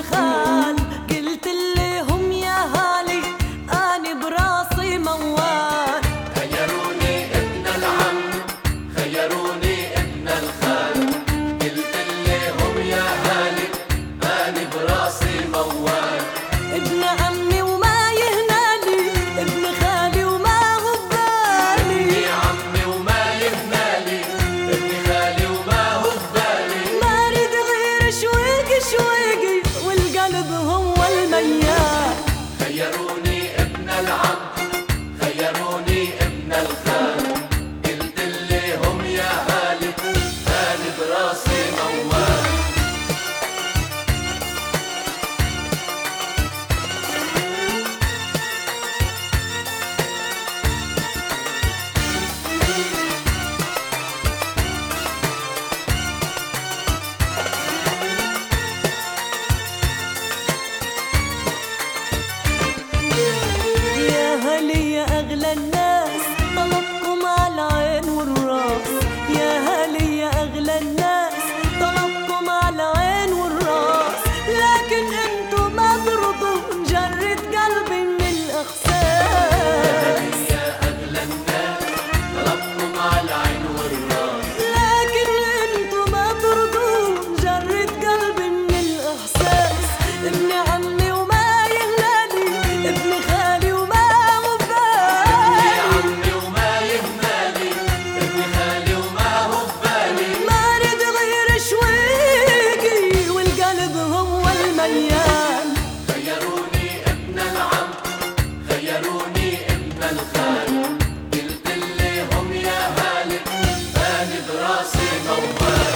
الخال، قلت لهم يا هالي أنا براسي موال. خيروني ابن العم، خيروني ابن الخال، قلت لهم يا هالي أنا براسي موال. ابن عمي وما يهنالي، ابن خالي وما هو ببالي، ابن عمي وما يهنالي، ابن خالي وما هو ببالي. ما اريد غير شويقي شويقي والقلب هو الميال. خيروني ابن العم، خيروني ابن الخال، قلت لهم يا هالي أنا براسي موال. يا هلي يا أغلى الناس طلبكم على العين والراس، يا هلي يا أغلى الناس طلبكم على العين والراس، لكن انتو ما برضوا مجرد قلبي من الإحساس. يا أغلى الناس طلبكم على العين والراس، لكن انتو ما برضوا مجرد قلبي من الإحساس. ابن عمي وما يهنالي، ابن خالي وما هو ابن ببالي، عمي وما يهنالي، ابن خالي وما هو ببالي. ما اريد غير شويقي والقلب هو الميال. خيروني ابن العم، خيروني ابن الخال، قلت لهم يا هالي أنا براسي موال.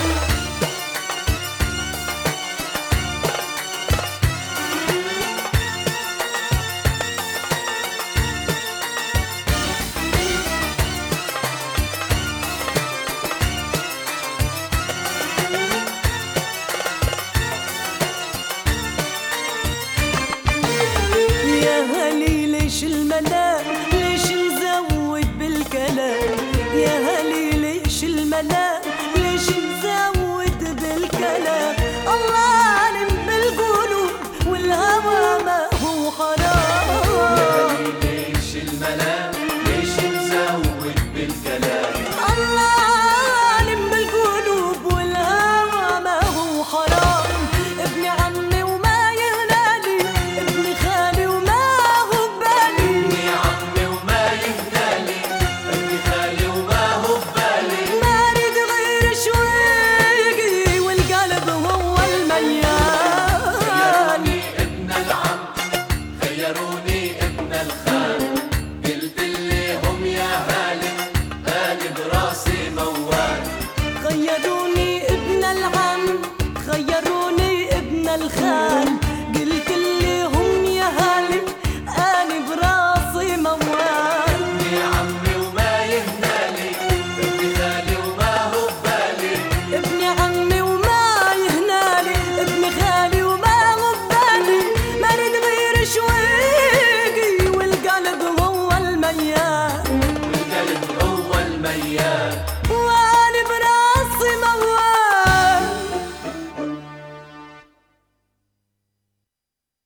يا هلي ليش الملام، ليش نزود بالكلام، يا هلي ليش الملام، ليش نزود بالكلام. الله عالم بالقلوب والهوى ما هو حرام. ليش الملام، ليش نزود بالكلام. الله عالم بالقلوب والهوى ما هو حرام. ابن عمي وما يهنالي، ابن خالي وما هو ببالي، ابن عمي وما يهنالي، ابن خالي وما هو ببالي. ما اريد غير شويقي والقلب هو الميال. خيروني ابن العم، خيروني ابن الخال، قلت لهم يا هالي أنا براسي موال. خيروني ابن العم، خيروني ابن الخال، قلت لهم يا هالي أنا براسي موال. ابن عمي وما يهنالي، ابن خالي وما هو ببالي. ابن عمي وما يهنالي، ابن خالي وما هو ببالي، ما اريد غير شويقي والقلب هو الميال. القلب هو الميال.